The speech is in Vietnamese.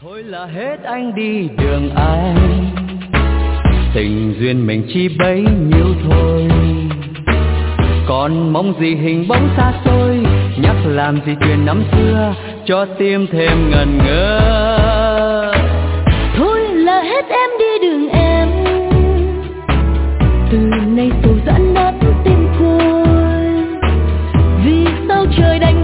Thôi là hết anh đi đường anh, tình duyên mình chỉ bấy nhiêu thôi. Còn mong gì hình bóng xa xôi, nhắc làm gì chuyện năm xưa cho tim thêm ngần ngơ. Thôi là hết em đi đường em, từ nay sầu giãn nát tim côi. Vì sao trời đành